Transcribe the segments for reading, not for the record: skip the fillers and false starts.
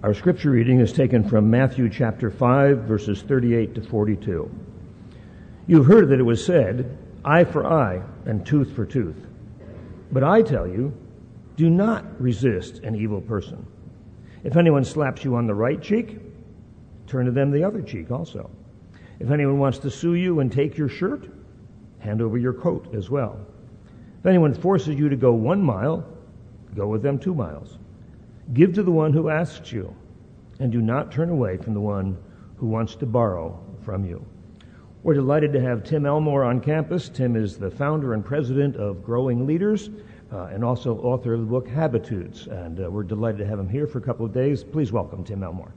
Our scripture reading is taken from Matthew chapter 5, verses 38 to 42. You've heard that it was said, eye for eye and tooth for tooth. But I tell you, do not resist an evil person. If anyone slaps you on the right cheek, turn to them the other cheek also. If anyone wants to sue you and take your shirt, hand over your coat as well. If anyone forces you to go 1 mile, go with them 2 miles. Give to the one who asks you, and do not turn away from the one who wants to borrow from you. We're delighted to have Tim Elmore on campus. Tim is the founder and president of Growing Leaders and also author of the book Habitudes. And we're delighted to have him here for a couple of days. Please welcome Tim Elmore.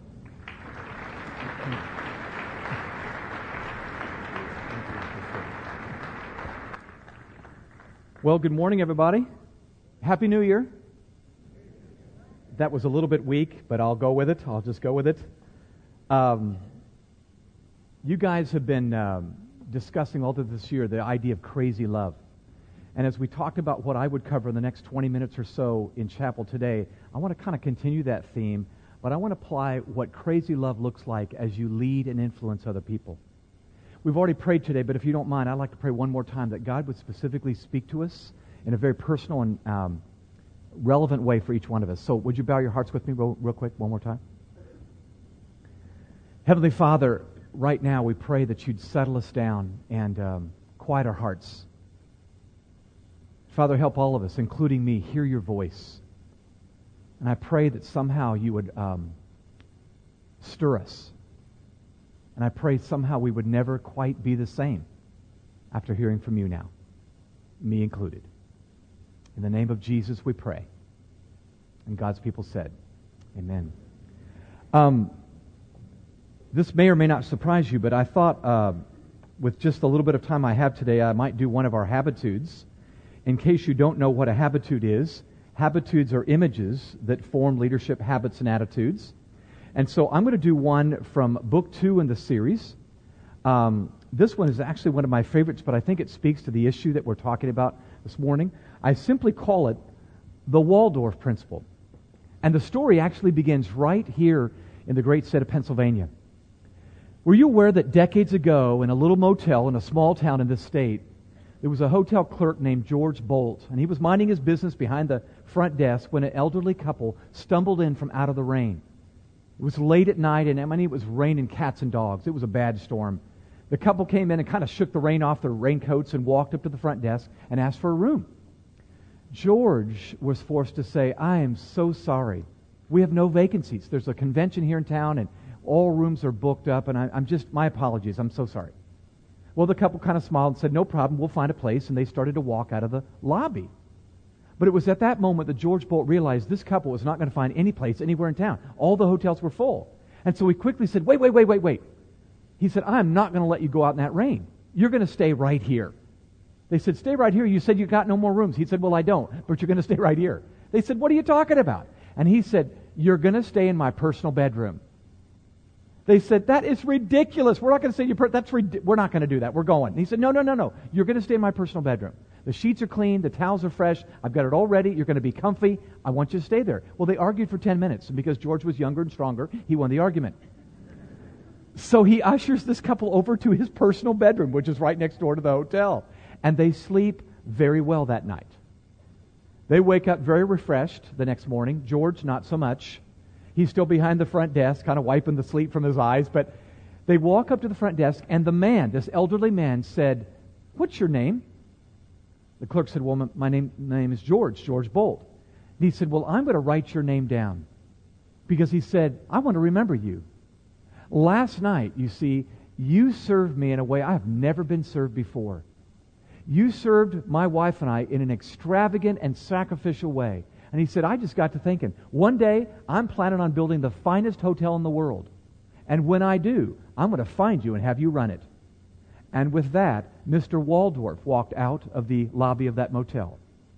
Well, good morning, everybody. Happy New Year. That was a little bit weak, but I'll go with it. I'll just go with it. You guys have been discussing all through this year the idea of crazy love. And as we talked about what I would cover in the next 20 minutes or so in chapel today, I want to kind of continue that theme, but I want to apply what crazy love looks like as you lead and influence other people. We've already prayed today, but if you don't mind, I'd like to pray one more time that God would specifically speak to us in a very personal and relevant way for each one of us. So would you bow your hearts with me real quick one more time? Heavenly Father, right now we pray that you'd settle us down and quiet our hearts. Father, help all of us, including me, hear your voice. And I pray that somehow you would stir us. And I pray somehow we would never quite be the same after hearing from you now, me included. In the name of Jesus we pray. And God's people said, amen. This may or may not surprise you, but I thought with just a little bit of time I have today, I might do one of our habitudes. In case you don't know what a habitude is, habitudes are images that form leadership habits and attitudes. And so I'm going to do one from book 2 in the series. This one is actually one of my favorites, but I think it speaks to the issue that we're talking about this morning. I simply call it the Waldorf Principle. And the story actually begins right here in the great state of Pennsylvania. Were you aware that decades ago in a little motel in a small town in this state, there was a hotel clerk named George Bolt, and he was minding his business behind the front desk when an elderly couple stumbled in from out of the rain. It was late at night, and it was raining cats and dogs. It was a bad storm. The couple came in and kind of shook the rain off their raincoats and walked up to the front desk and asked for a room. George was forced to say, I am so sorry. We have no vacancies. There's a convention here in town, and all rooms are booked up, and my apologies. I'm so sorry. Well, the couple kind of smiled and said, no problem, we'll find a place, and they started to walk out of the lobby. But it was at that moment that George Bolt realized this couple was not going to find any place anywhere in town. All the hotels were full. And so he quickly said, wait. He said, I'm not going to let you go out in that rain. You're going to stay right here. They said, stay right here. You said you got no more rooms. He said, well, I don't, but you're going to stay right here. They said, what are you talking about? And he said, you're going to stay in my personal bedroom. They said, that is ridiculous. We're not going to stay we're not going to do that. We're going. And he said, no. You're going to stay in my personal bedroom. The sheets are clean. The towels are fresh. I've got it all ready. You're going to be comfy. I want you to stay there. Well, they argued for 10 minutes. And because George was younger and stronger, he won the argument. So he ushers this couple over to his personal bedroom, which is right next door to the hotel. And they sleep very well that night. They wake up very refreshed the next morning. George, not so much. He's still behind the front desk, kind of wiping the sleep from his eyes. But they walk up to the front desk, and the man, this elderly man, said, what's your name? The clerk said, well, my name is George Bolt. And he said, well, I'm going to write your name down. Because he said, I want to remember you. Last night, you see, you served me in a way I have never been served before. You served my wife and I in an extravagant and sacrificial way. And he said, I just got to thinking, one day I'm planning on building the finest hotel in the world. And when I do, I'm going to find you and have you run it. And with that, Mr. Waldorf walked out of the lobby of that motel.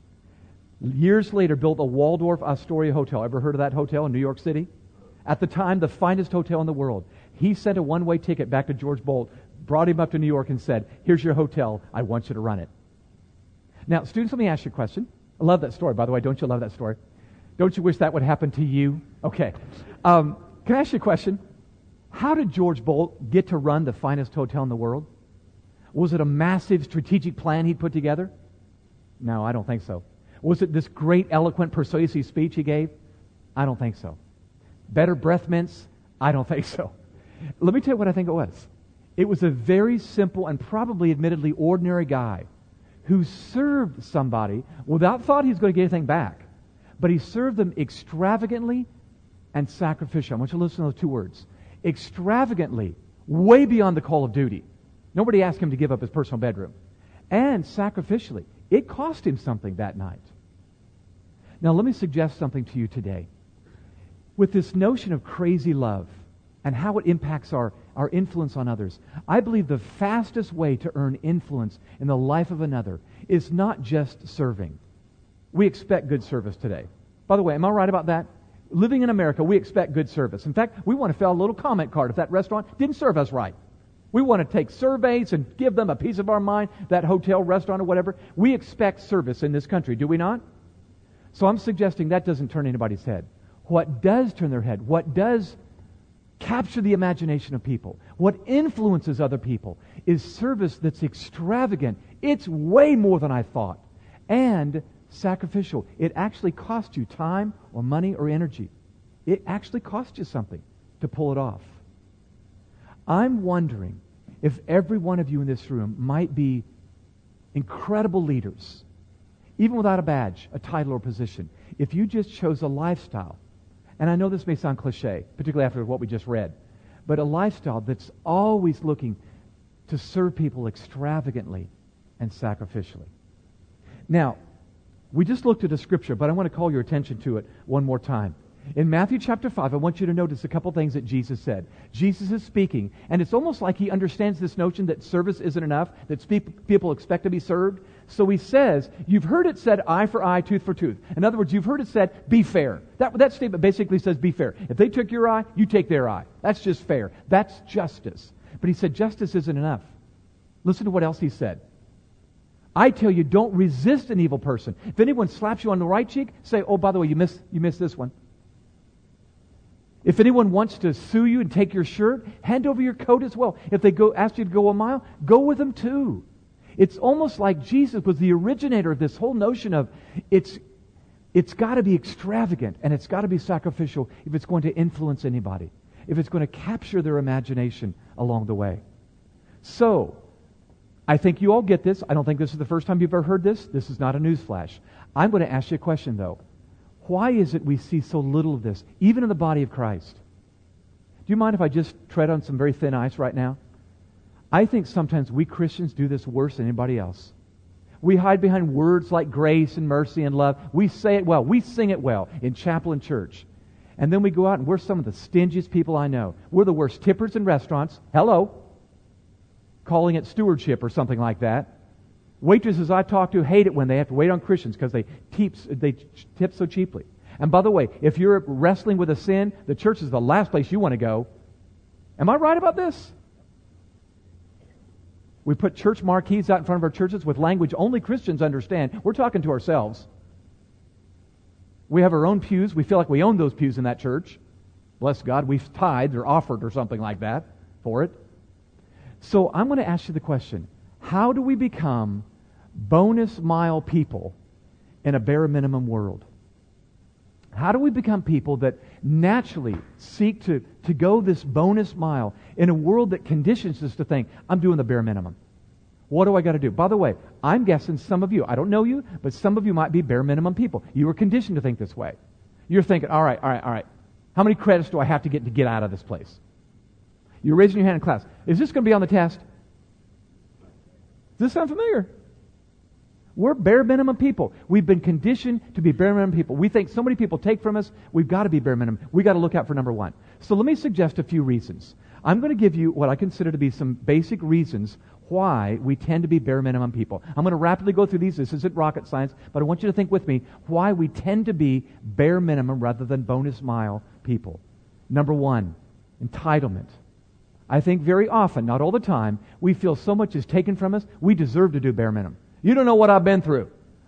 Years later, built a Waldorf Astoria hotel. Ever heard of that hotel in New York City? At the time, the finest hotel in the world. He sent a one-way ticket back to George Bolt, brought him up to New York and said, here's your hotel. I want you to run it. Now, students, let me ask you a question. I love that story, by the way. Don't you love that story? Don't you wish that would happen to you? Okay. Can I ask you a question? How did George Bolt get to run the finest hotel in the world? Was it a massive strategic plan he'd put together? No, I don't think so. Was it this great, eloquent, persuasive speech he gave? I don't think so. Better breath mints? I don't think so. Let me tell you what I think it was. It was a very simple and probably admittedly ordinary guy who served somebody without thought he was going to get anything back. But he served them extravagantly and sacrificially. I want you to listen to those two words. Extravagantly, way beyond the call of duty. Nobody asked him to give up his personal bedroom. And sacrificially. It cost him something that night. Now let me suggest something to you today. With this notion of crazy love and how it impacts our influence on others, I believe the fastest way to earn influence in the life of another is not just serving. We expect good service today. By the way, am I right about that? Living in America, we expect good service. In fact, we want to fill out a little comment card if that restaurant didn't serve us right. We want to take surveys and give them a piece of our mind, that hotel, restaurant, or whatever. We expect service in this country, do we not? So I'm suggesting that doesn't turn anybody's head. What does turn their head, what does capture the imagination of people, what influences other people, is service that's extravagant. It's way more than I thought. And sacrificial. It actually costs you time or money or energy. It actually costs you something to pull it off. I'm wondering if every one of you in this room might be incredible leaders, even without a badge, a title, or position, if you just chose a lifestyle. And I know this may sound cliche, particularly after what we just read, but a lifestyle that's always looking to serve people extravagantly and sacrificially. Now, we just looked at a scripture, but I want to call your attention to it one more time. In Matthew chapter 5, I want you to notice a couple things that Jesus said. Jesus is speaking, and it's almost like he understands this notion that service isn't enough, that people expect to be served. So he says, you've heard it said eye for eye, tooth for tooth. In other words, you've heard it said, be fair. That statement basically says be fair. If they took your eye, you take their eye. That's just fair. That's justice. But he said justice isn't enough. Listen to what else he said. I tell you, don't resist an evil person. If anyone slaps you on the right cheek, say, oh, by the way, you missed this one. If anyone wants to sue you and take your shirt, hand over your coat as well. If they ask you to go a mile, go with them too. It's almost like Jesus was the originator of this whole notion of it's got to be extravagant and it's got to be sacrificial if it's going to influence anybody, if it's going to capture their imagination along the way. So, I think you all get this. I don't think this is the first time you've ever heard this. This is not a newsflash. I'm going to ask you a question, though. Why is it we see so little of this, even in the body of Christ? Do you mind if I just tread on some very thin ice right now? I think sometimes we Christians do this worse than anybody else. We hide behind words like grace and mercy and love. We say it well. We sing it well in chapel and church. And then we go out and we're some of the stingiest people I know. We're the worst tippers in restaurants. Hello. Calling it stewardship or something like that. Waitresses I talk to hate it when they have to wait on Christians because they tip so cheaply. And by the way, if you're wrestling with a sin, the church is the last place you want to go. Am I right about this? We put church marquees out in front of our churches with language only Christians understand. We're talking to ourselves. We have our own pews. We feel like we own those pews in that church. Bless God, we've tithed or offered or something like that for it. So I'm going to ask you the question, how do we become bonus mile people in a bare minimum world? How do we become people that naturally seek to go this bonus mile in a world that conditions us to think, I'm doing the bare minimum? What do I got to do? By the way, I'm guessing some of you, I don't know you, but some of you might be bare minimum people. You were conditioned to think this way. You're thinking, all right. How many credits do I have to get out of this place? You're raising your hand in class. Is this going to be on the test? Does this sound familiar? We're bare minimum people. We've been conditioned to be bare minimum people. We think so many people take from us, we've got to be bare minimum. We've got to look out for number one. So let me suggest a few reasons. I'm going to give you what I consider to be some basic reasons why we tend to be bare minimum people. I'm going to rapidly go through these. This isn't rocket science, but I want you to think with me why we tend to be bare minimum rather than bonus mile people. Number one, entitlement. I think very often, not all the time, we feel so much is taken from us, we deserve to do bare minimum. You don't know what I've been through.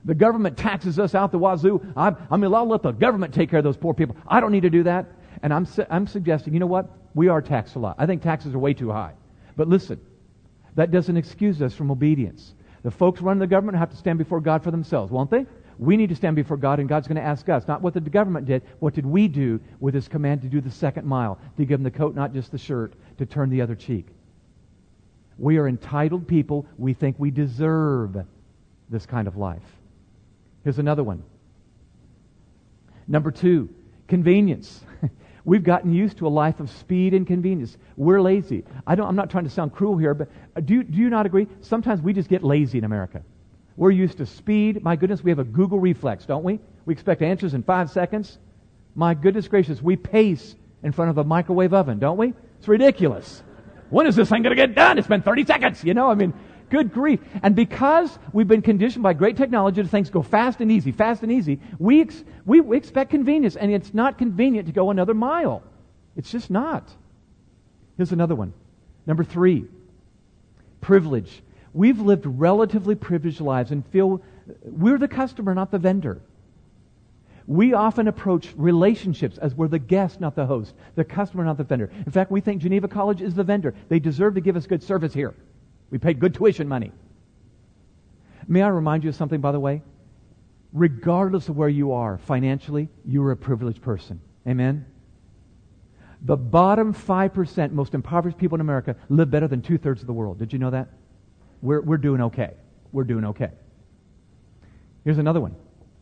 The government taxes us out the wazoo. I'll let the government take care of those poor people. I don't need to do that. And I'm suggesting, you know what? We are taxed a lot. I think taxes are way too high. But listen, that doesn't excuse us from obedience. The folks running the government have to stand before God for themselves, won't they? We need to stand before God, and God's going to ask us, not what the government did, what did we do with His command to do the second mile, to give them the coat, not just the shirt, to turn the other cheek. We are entitled people. We think we deserve this kind of life. Here's another one. Number 2, convenience. We've gotten used to a life of speed and convenience. We're lazy. I'm not trying to sound cruel here, but do you not agree? Sometimes we just get lazy in America. We're used to speed. My goodness, we have a Google reflex, don't we? We expect answers in 5 seconds. My goodness gracious, we pace in front of a microwave oven, don't we? It's ridiculous. When is this thing going to get done? It's been 30 seconds, good grief. And because we've been conditioned by great technology to things go fast and easy, we expect convenience, and it's not convenient to go another mile. It's just not. Here's another one. Number 3, privilege. We've lived relatively privileged lives and feel we're the customer, not the vendor. We often approach relationships as we're the guest, not the host, the customer, not the vendor. In fact, we think Geneva College is the vendor. They deserve to give us good service here. We paid good tuition money. May I remind you of something, by the way? Regardless of where you are financially, you're a privileged person. Amen? The bottom 5% most impoverished people in America live better than 2/3 of the world. Did you know that? We're doing okay. We're doing okay. Here's another one.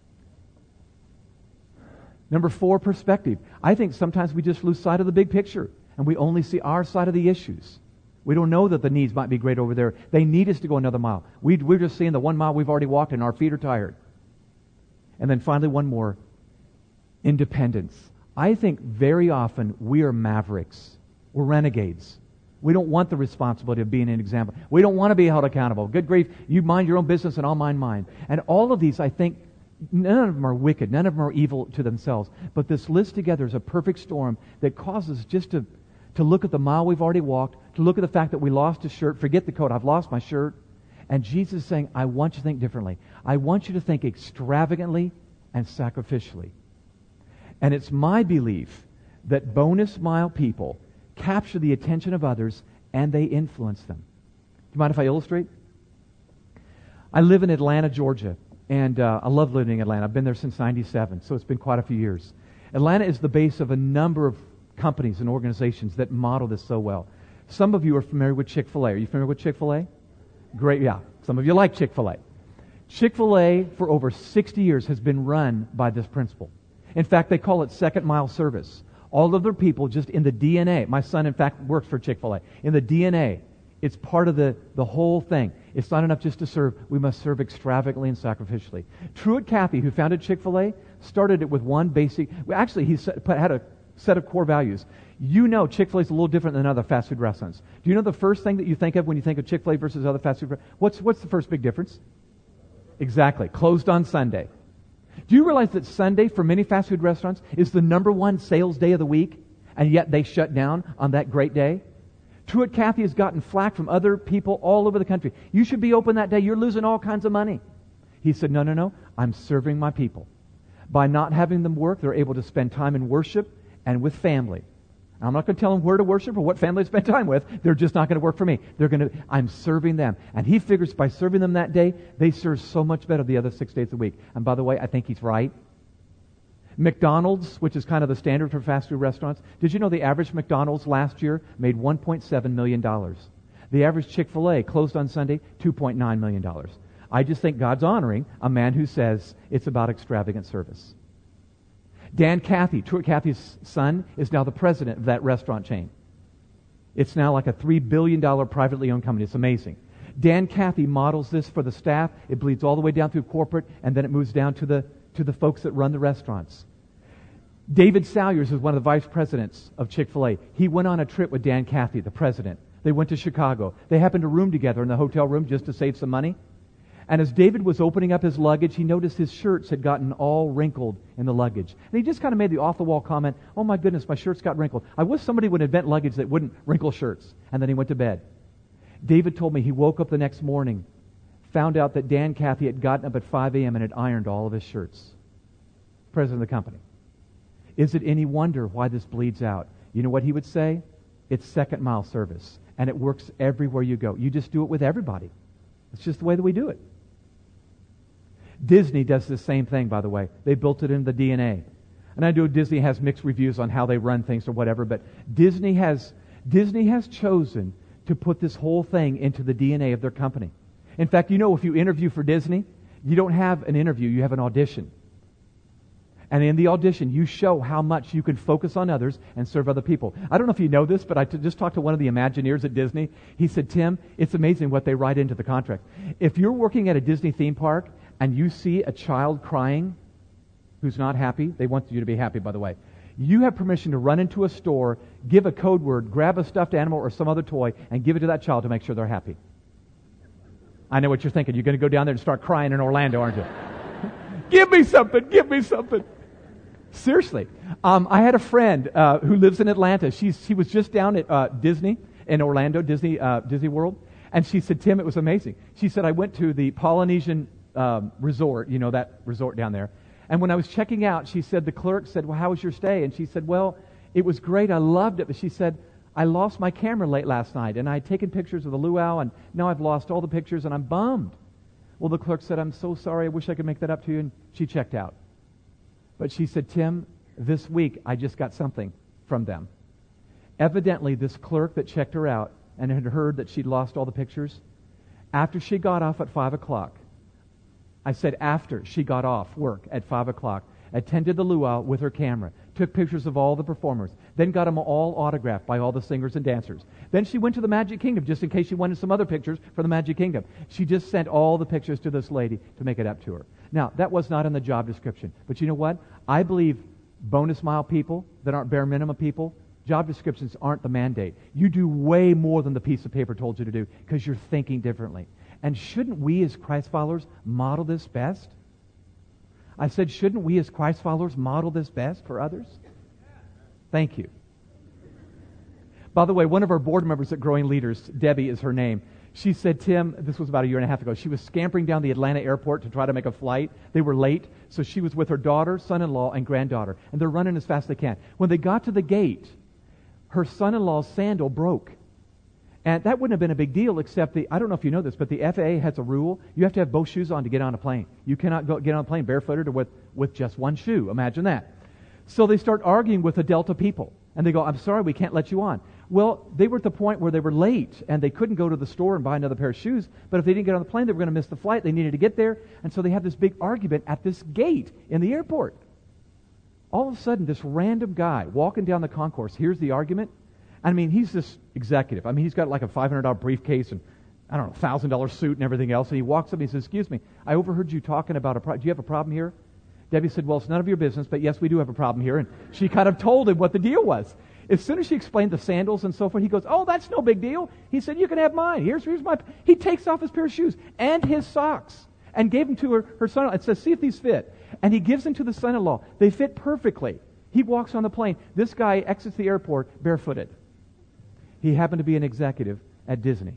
Number 4, perspective. I think sometimes we just lose sight of the big picture and we only see our side of the issues. We don't know that the needs might be great over there. They need us to go another mile. We're just seeing the 1 mile we've already walked and our feet are tired. And then finally, one more. Independence. I think very often we are mavericks. We're renegades. We don't want the responsibility of being an example. We don't want to be held accountable. Good grief, you mind your own business and I'll mind mine. And all of these, I think, none of them are wicked. None of them are evil to themselves. But this list together is a perfect storm that causes just to look at the mile we've already walked, to look at the fact that we lost a shirt, forget the coat, I've lost my shirt. And Jesus is saying, I want you to think differently. I want you to think extravagantly and sacrificially. And it's my belief that bonus mile people capture the attention of others and they influence them. Do you mind if I illustrate? I live in Atlanta, Georgia, and I love living in Atlanta. I've been there since 97, so it's been quite a few years. Atlanta is the base of a number of companies and organizations that model this so well. Some of you are familiar with Chick-fil-A. Are you familiar with Chick-fil-A? Great, yeah. Some of you like Chick-fil-A. Chick-fil-A, for over 60 years, has been run by this principle. In fact, they call it second mile service. All of their people, just in the DNA. My son, in fact, works for Chick-fil-A. In the DNA, it's part of the whole thing. It's not enough just to serve. We must serve extravagantly and sacrificially. Truett Cathy, who founded Chick-fil-A, started it with one basic... Actually, he had a set of core values. You know Chick-fil-A is a little different than other fast food restaurants. Do you know the first thing that you think of when you think of Chick-fil-A versus other fast food restaurants? What's the first big difference? Exactly. Closed on Sunday. Do you realize that Sunday, for many fast food restaurants, is the number 1 sales day of the week, and yet they shut down on that great day? Truett Cathy has gotten flack from other people all over the country. You should be open that day. You're losing all kinds of money. He said, no. I'm serving my people. By not having them work, they're able to spend time in worship and with family. I'm not going to tell them where to worship or what family to spend time with. They're just not going to work for me. I'm serving them. And he figures by serving them that day, they serve so much better the other 6 days of the week. And by the way, I think he's right. McDonald's, which is kind of the standard for fast food restaurants, did you know the average McDonald's last year made $1.7 million? The average Chick-fil-A closed on Sunday, $2.9 million. I just think God's honoring a man who says it's about extravagant service. Dan Cathy, Truett Cathy's son, is now the president of that restaurant chain. It's now like a $3 billion privately owned company. It's amazing. Dan Cathy models this for the staff. It bleeds all the way down through corporate, and then it moves down to the folks that run the restaurants. David Salyers is one of the vice presidents of Chick-fil-A. He went on a trip with Dan Cathy, the president. They went to Chicago. They happened to room together in the hotel room just to save some money. And as David was opening up his luggage, he noticed his shirts had gotten all wrinkled in the luggage. And he just kind of made the off-the-wall comment, oh my goodness, my shirts got wrinkled. I wish somebody would invent luggage that wouldn't wrinkle shirts. And then he went to bed. David told me he woke up the next morning found out that Dan Cathy had gotten up at 5 a.m. and had ironed all of his shirts. President of the company. Is it any wonder why this bleeds out? You know what he would say? It's second mile service. And it works everywhere you go. You just do it with everybody. It's just the way that we do it. Disney does the same thing, by the way. They built it in the DNA. And I know Disney has mixed reviews on how they run things or whatever, but Disney has chosen to put this whole thing into the DNA of their company. In fact, you know, if you interview for Disney, you don't have an interview, you have an audition. And in the audition, you show how much you can focus on others and serve other people. I don't know if you know this, but I just talked to one of the Imagineers at Disney. He said, Tim, it's amazing what they write into the contract. If you're working at a Disney theme park and you see a child crying who's not happy, they want you to be happy, by the way, you have permission to run into a store, give a code word, grab a stuffed animal or some other toy, and give it to that child to make sure they're happy. I know what you're thinking. You're going to go down there and start crying in Orlando, aren't you? Give me something! Give me something! Seriously. I had a friend who lives in Atlanta. She was just down at Disney in Orlando, Disney World, and she said, Tim, it was amazing. She said, I went to the Polynesian resort, you know, that resort down there, and when I was checking out, she said, the clerk said, well, how was your stay? And she said, well, it was great. I loved it. But she said, I lost my camera late last night, and I had taken pictures of the luau, and now I've lost all the pictures, and I'm bummed. Well, the clerk said, I'm so sorry. I wish I could make that up to you. And she checked out. But she said, Tim, this week I just got something from them. Evidently, this clerk that checked her out and had heard that she'd lost all the pictures, after she got off at 5 o'clock, I said after she got off work at 5 o'clock, attended the luau with her camera, took pictures of all the performers, then got them all autographed by all the singers and dancers. Then she went to the Magic Kingdom just in case she wanted some other pictures for the Magic Kingdom. She just sent all the pictures to this lady to make it up to her. Now, that was not in the job description. But you know what? I believe bonus mile people that aren't bare minimum people, job descriptions aren't the mandate. You do way more than the piece of paper told you to do because you're thinking differently. And shouldn't we as Christ followers model this best? I said, shouldn't we as Christ followers model this best for others? Thank you. By the way, one of our board members at Growing Leaders, Debbie is her name, she said, Tim, this was about a year and a half ago, she was scampering down the Atlanta airport to try to make a flight. They were late, so she was with her daughter, son-in-law, and granddaughter, and they're running as fast as they can. When they got to the gate, her son-in-law's sandal broke. And that wouldn't have been a big deal, except I don't know if you know this, but the FAA has a rule. You have to have both shoes on to get on a plane. You cannot get on a plane barefooted or with just one shoe. Imagine that. So they start arguing with the Delta people. And they go, I'm sorry, we can't let you on. Well, they were at the point where they were late, and they couldn't go to the store and buy another pair of shoes. But if they didn't get on the plane, they were going to miss the flight. They needed to get there. And so they have this big argument at this gate in the airport. All of a sudden, this random guy walking down the concourse hears the argument. I mean, he's this executive. I mean, he's got like a $500 briefcase and, I don't know, $1,000 suit and everything else. And he walks up and he says, excuse me, I overheard you talking about do you have a problem here? Debbie said, well, it's none of your business, but yes, we do have a problem here. And she kind of told him what the deal was. As soon as she explained the sandals and so forth, he goes, oh, that's no big deal. He said, you can have mine. Here's my... He takes off his pair of shoes and his socks and gave them to her son-in-law and says, see if these fit. And he gives them to the son-in-law. They fit perfectly. He walks on the plane. This guy exits the airport barefooted. He happened to be an executive at Disney.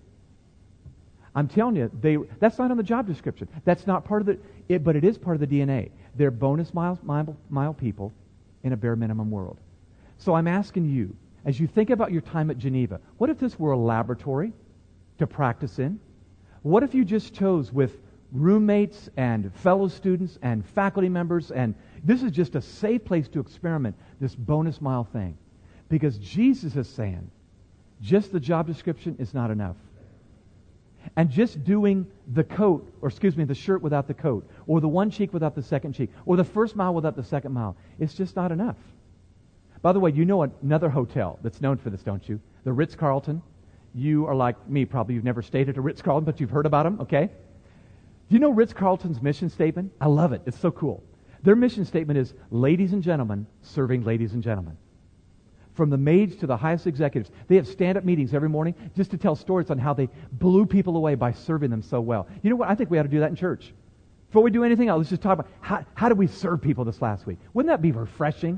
I'm telling you, that's not on the job description. That's not part of but it is part of the DNA. They're bonus mile people in a bare minimum world. So I'm asking you, as you think about your time at Geneva, what if this were a laboratory to practice in? What if you just chose with roommates and fellow students and faculty members, and this is just a safe place to experiment this bonus mile thing? Because Jesus is saying, just the job description is not enough. And just doing the shirt without the coat, or the one cheek without the second cheek, or the first mile without the second mile, it's just not enough. By the way, you know another hotel that's known for this, don't you? The Ritz-Carlton. You are like me, probably you've never stayed at a Ritz-Carlton, but you've heard about them, okay? Do you know Ritz-Carlton's mission statement? I love it. It's so cool. Their mission statement is, ladies and gentlemen, serving ladies and gentlemen. From the maids to the highest executives. They have stand-up meetings every morning just to tell stories on how they blew people away by serving them so well. You know what? I think we ought to do that in church. Before we do anything else, let's just talk about how did we serve people this last week? Wouldn't that be refreshing?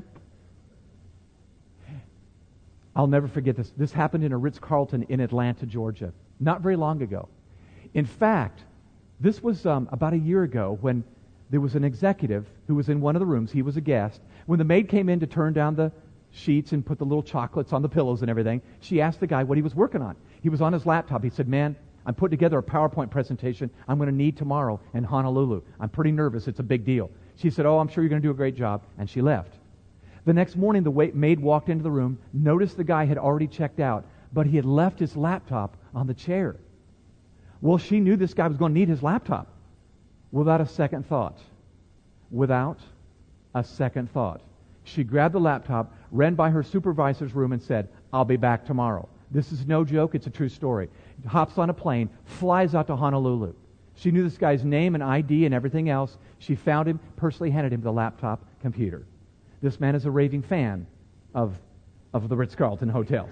I'll never forget this. This happened in a Ritz-Carlton in Atlanta, Georgia, not very long ago. In fact, This was about a year ago when there was an executive who was in one of the rooms. He was a guest. When the maid came in to turn down the sheets and put the little chocolates on the pillows and everything, she asked the guy what he was working on. He was on his laptop. He said, "Man, I'm putting together a PowerPoint presentation I'm going to need tomorrow in Honolulu. I'm pretty nervous. It's a big deal." She said, "Oh, I'm sure you're going to do a great job." And she left. The next morning, the maid walked into the room, noticed the guy had already checked out, but he had left his laptop on the chair. Well, she knew this guy was going to need his laptop. Without a second thought. Without a second thought. She grabbed the laptop, ran by her supervisor's room and said, "I'll be back tomorrow." This is no joke. It's a true story. Hops on a plane, flies out to Honolulu. She knew this guy's name and ID and everything else. She found him, personally handed him the laptop computer. This man is a raving fan of the Ritz-Carlton hotels.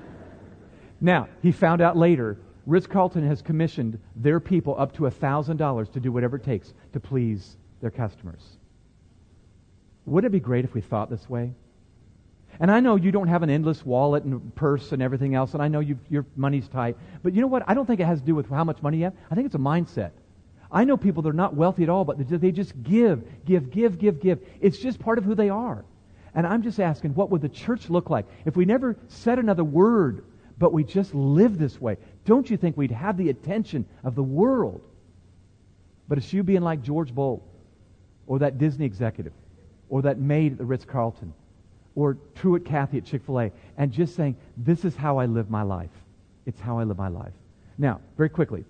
Now, he found out later, Ritz-Carlton has commissioned their people up to $1,000 to do whatever it takes to please their customers. Wouldn't it be great if we thought this way? And I know you don't have an endless wallet and purse and everything else, and I know your money's tight, but you know what? I don't think it has to do with how much money you have. I think it's a mindset. I know people that are not wealthy at all, but they just give. It's just part of who they are. And I'm just asking, what would the church look like if we never said another word, but we just lived this way? Don't you think we'd have the attention of the world? But it's you being like George Bolt, or that Disney executive, or that maid at the Ritz-Carlton, or Truett Cathy at Chick-fil-A, and just saying, "This is how I live my life. It's how I live my life." Now, very quickly,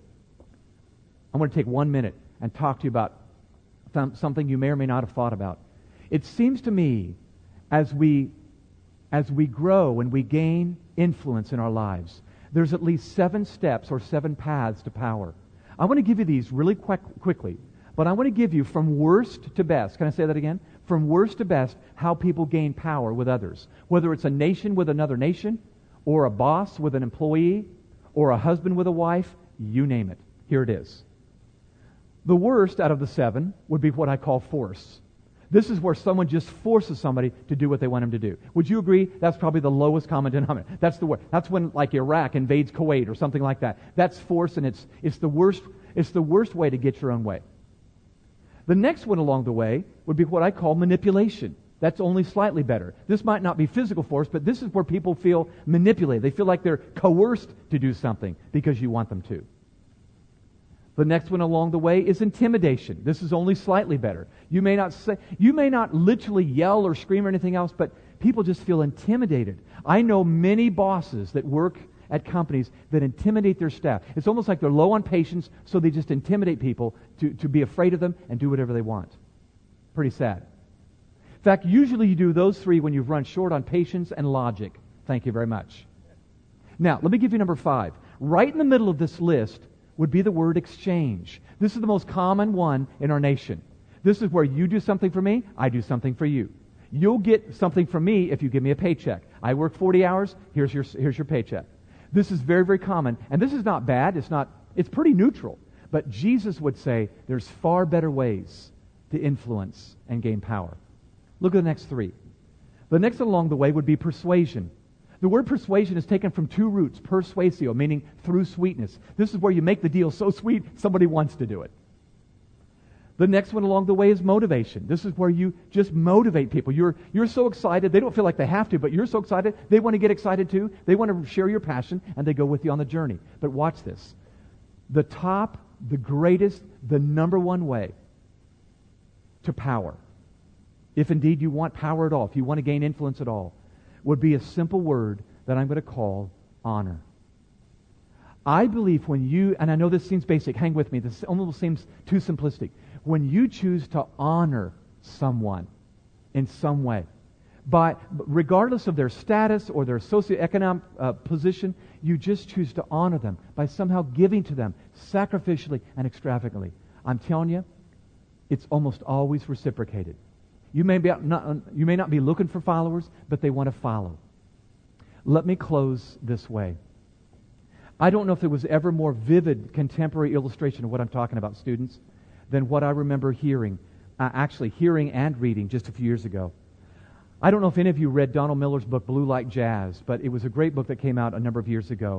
I want to take 1 minute and talk to you about something you may or may not have thought about. It seems to me, as we grow and we gain influence in our lives, there's at least 7 steps or 7 paths to power. I want to give you these really quickly, but I want to give you from worst to best. Can I say that again? From worst to best, how people gain power with others. Whether it's a nation with another nation, or a boss with an employee, or a husband with a wife, you name it. Here it is. The worst out of the 7 would be what I call force. This is where someone just forces somebody to do what they want them to do. Would you agree? That's probably the lowest common denominator. That's the worst. That's when, like, Iraq invades Kuwait or something like that. That's force, and it's the worst. It's the worst way to get your own way. The next one along the way would be what I call manipulation. That's only slightly better. This might not be physical force, but this is where people feel manipulated. They feel like they're coerced to do something because you want them to. The next one along the way is intimidation. This is only slightly better. You may not literally yell or scream or anything else, but people just feel intimidated. I know many bosses that work at companies that intimidate their staff. It's almost like they're low on patience, so they just intimidate people to be afraid of them and do whatever they want. Pretty sad. In fact, usually you do those 3 when you've run short on patience and logic. Thank you very much. Now, let me give you number 5. Right in the middle of this list would be the word exchange. This is the most common one in our nation. This is where you do something for me, I do something for you. You'll get something from me if you give me a paycheck. I work 40 hours, here's your paycheck. This is very, very common, and this is not bad. It's pretty neutral. But Jesus would say there's far better ways to influence and gain power. Look at the next 3. The next along the way would be persuasion. The word persuasion is taken from 2 roots, persuasio, meaning through sweetness. This is where you make the deal so sweet, somebody wants to do it. The next one along the way is motivation. This is where you just motivate people. You're so excited, they don't feel like they have to, but you're so excited, they want to get excited too. They want to share your passion, and they go with you on the journey. But watch this. The top, the greatest, the number one way to power, if indeed you want power at all, if you want to gain influence at all, would be a simple word that I'm going to call honor. I believe when you, and I know this seems basic, hang with me, this almost seems too simplistic. When you choose to honor someone in some way, regardless of their status or their socioeconomic position, you just choose to honor them by somehow giving to them sacrificially and extravagantly. I'm telling you, it's almost always reciprocated. You may not be looking for followers, but they want to follow. Let me close this way. I don't know if there was ever more vivid contemporary illustration of what I'm talking about, students, than what I remember hearing and reading just a few years ago. I don't know if any of you read Donald Miller's book, Blue Like Jazz, but it was a great book that came out a number of years ago.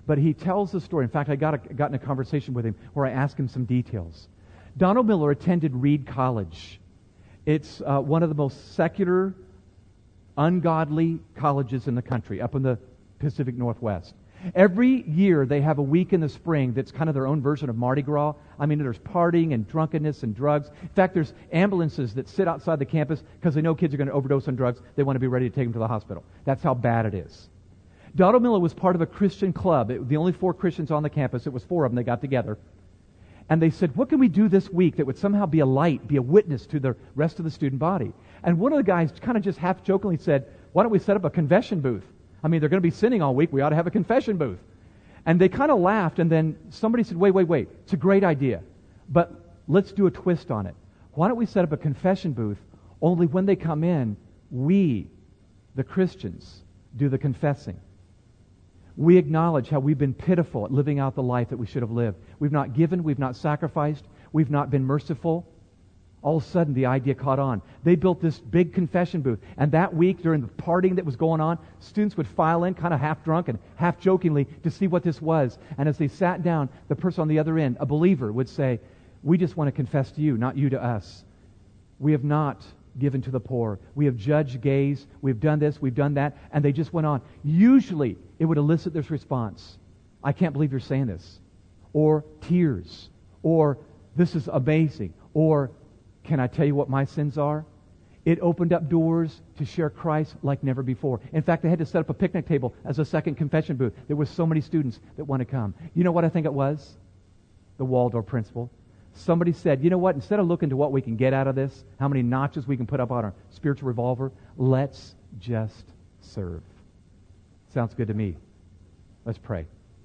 But he tells the story. In fact, I got in a conversation with him where I asked him some details. Donald Miller attended Reed College. It's one of the most secular, ungodly colleges in the country, up in the Pacific Northwest. Every year they have a week in the spring that's kind of their own version of Mardi Gras. I mean, there's partying and drunkenness and drugs. In fact, there's ambulances that sit outside the campus because they know kids are going to overdose on drugs. They want to be ready to take them to the hospital. That's how bad it is. Donald Miller was part of a Christian club. The only 4 Christians on the campus. It was 4 of them. They got together. And they said, what can we do this week that would somehow be a light, be a witness to the rest of the student body? And one of the guys kind of just half-jokingly said, why don't we set up a confession booth? I mean, they're going to be sinning all week. We ought to have a confession booth. And they kind of laughed, and then somebody said, wait. It's a great idea. But let's do a twist on it. Why don't we set up a confession booth, only when they come in, we, the Christians, do the confessing. We acknowledge how we've been pitiful at living out the life that we should have lived. We've not given, we've not sacrificed, we've not been merciful. All of a sudden, the idea caught on. They built this big confession booth. And that week, during the partying that was going on, students would file in kind of half-drunk and half-jokingly to see what this was. And as they sat down, the person on the other end, a believer, would say, we just want to confess to you, not you to us. We have not given to the poor. We have judged gays. We've done this. We've done that. And they just went on. Usually, it would elicit this response. I can't believe you're saying this. Or tears. Or this is amazing. Or can I tell you what my sins are? It opened up doors to share Christ like never before. In fact, they had to set up a picnic table as a second confession booth. There were so many students that want to come. You know what I think it was? The Waldorf principle. Somebody said, you know what? Instead of looking to what we can get out of this, how many notches we can put up on our spiritual revolver, let's just serve. Sounds good to me. Let's pray.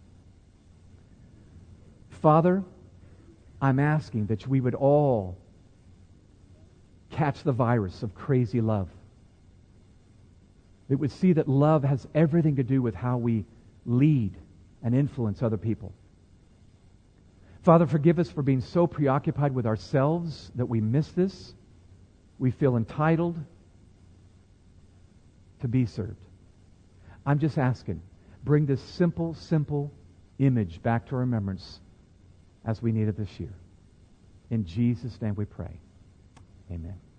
Father, I'm asking that we would all catch the virus of crazy love. It would see that love has everything to do with how we lead and influence other people. Father, forgive us for being so preoccupied with ourselves that we miss this. We feel entitled to be served. I'm just asking, bring this simple image back to our remembrance as we need it this year. In Jesus' name we pray. Amen.